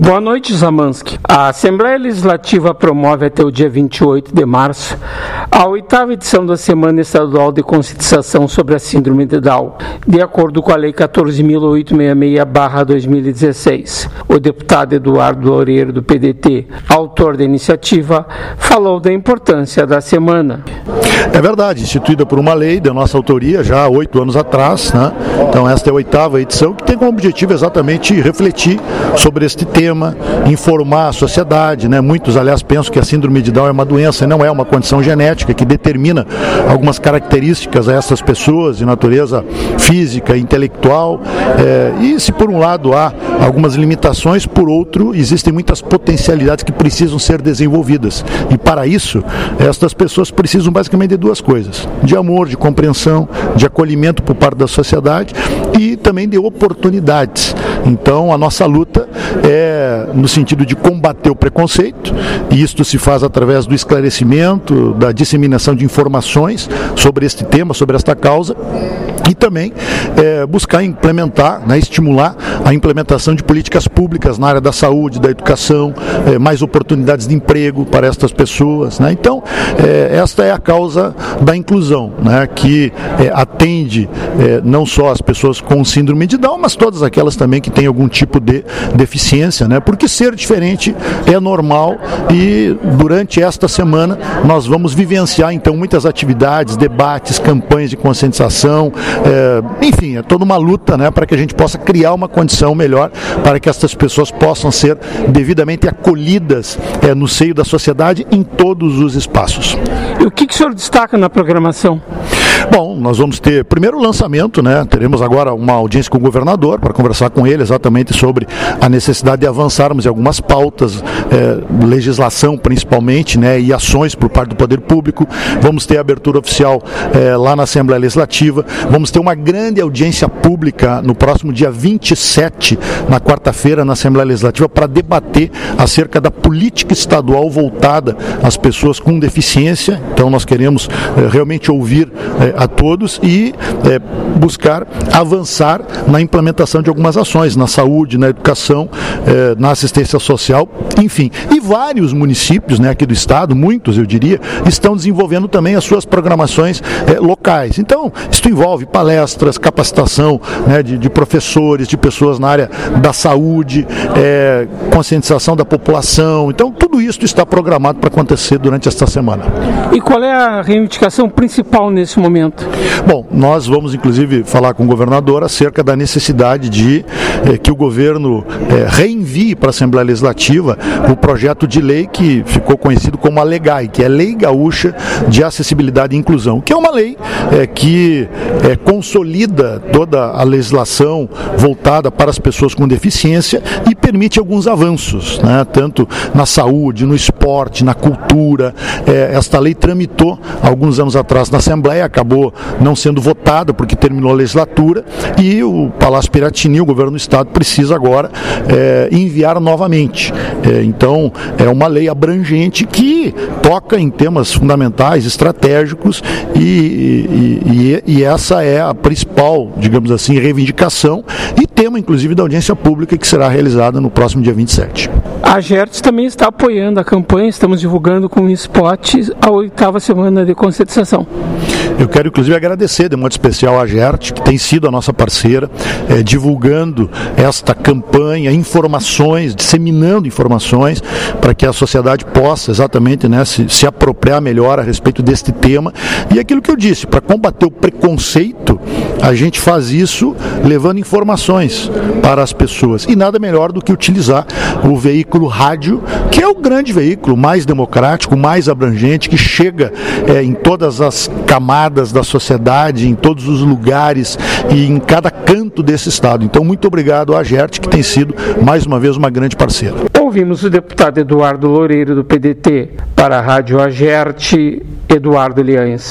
Boa noite, Zamansky. A Assembleia Legislativa promove até o dia 28 de março a 8ª edição da Semana Estadual de Conscientização sobre a Síndrome de Down, de acordo com a Lei 14.866/2016. O deputado Eduardo Loureiro, do PDT, autor da iniciativa, falou da importância da semana. É verdade, instituída por uma lei da nossa autoria já há 8 anos atrás, né? Então esta é a 8ª edição, que tem como objetivo exatamente refletir sobre este tema, informar a sociedade, né? Muitos, aliás, pensam que a síndrome de Down é uma doença e não é uma condição genética que determina algumas características a essas pessoas de natureza física, intelectual, e se por um lado há algumas limitações, por outro existem muitas potencialidades que precisam ser desenvolvidas, e para isso estas pessoas precisam basicamente de 2 coisas: de amor, de compreensão, de acolhimento por parte da sociedade e também de oportunidades. Então a nossa luta é no sentido de combater o preconceito, e isto se faz através do esclarecimento, da disseminação de informações sobre este tema, sobre esta causa, e também buscar implementar, né, estimular a implementação de políticas públicas na área da saúde, da educação, mais oportunidades de emprego para estas pessoas, né? Então, esta é a causa da inclusão, né, que atende não só as pessoas com síndrome de Down, mas todas aquelas também que têm algum tipo de deficiência, né? Porque ser diferente é normal, e durante esta semana nós vamos vivenciar então muitas atividades, debates, campanhas de conscientização, enfim, é toda uma luta, né, para que a gente possa criar uma condição melhor para que essas pessoas possam ser devidamente acolhidas no seio da sociedade em todos os espaços. E o que o senhor destaca na programação? Bom, nós vamos ter primeiro o lançamento, né? Teremos agora uma audiência com o governador para conversar com ele exatamente sobre a necessidade de avançarmos em algumas pautas, legislação principalmente, né? E ações por parte do poder público. Vamos ter a abertura oficial lá na Assembleia Legislativa. Vamos ter uma grande audiência pública no próximo dia 27, na quarta-feira, na Assembleia Legislativa, para debater acerca da política estadual voltada às pessoas com deficiência. Então nós queremos realmente ouvir a todos e buscar avançar na implementação de algumas ações na saúde, na educação, na assistência social, enfim. E vários municípios, né, aqui do estado, muitos eu diria, estão desenvolvendo também as suas programações locais. Então, isso envolve palestras, capacitação, né, de professores, de pessoas na área da saúde, conscientização da população. Então, tudo isso está programado para acontecer durante esta semana. E qual é a reivindicação principal nesse momento? Bom, nós vamos inclusive falar com o governador acerca da necessidade de que o governo reenvie para a Assembleia Legislativa o projeto de lei que ficou conhecido como a LEGAI, que é a Lei Gaúcha de Acessibilidade e Inclusão, que é uma lei que consolida toda a legislação voltada para as pessoas com deficiência e permite alguns avanços, né, tanto na saúde, no esporte, na cultura. Esta lei tramitou alguns anos atrás na Assembleia, acabou não sendo votada porque terminou a legislatura, e o Palácio Piratini, o governo do estado, precisa agora enviar novamente. Então é uma lei abrangente que toca em temas fundamentais, estratégicos, e essa é a principal, digamos assim, reivindicação e tema inclusive da audiência pública que será realizada no próximo dia 27. A GERTS também está apoiando a campanha, estamos divulgando com um spot a 8ª Semana de Conscientização. Eu quero inclusive agradecer de modo especial a GERT, que tem sido a nossa parceira, divulgando esta campanha, informações, disseminando informações para que a sociedade possa exatamente, né, se apropriar melhor a respeito deste tema. E aquilo que eu disse, para combater o preconceito, a gente faz isso levando informações para as pessoas, e nada melhor do que utilizar o veículo rádio, que é o grande veículo mais democrático, mais abrangente, que chega em todas as camadas da sociedade, em todos os lugares e em cada canto desse estado. Então, muito obrigado à GERT, que tem sido mais uma vez uma grande parceira. Ouvimos o deputado Eduardo Loureiro, do PDT. Para a Rádio AGERT, Eduardo Liães.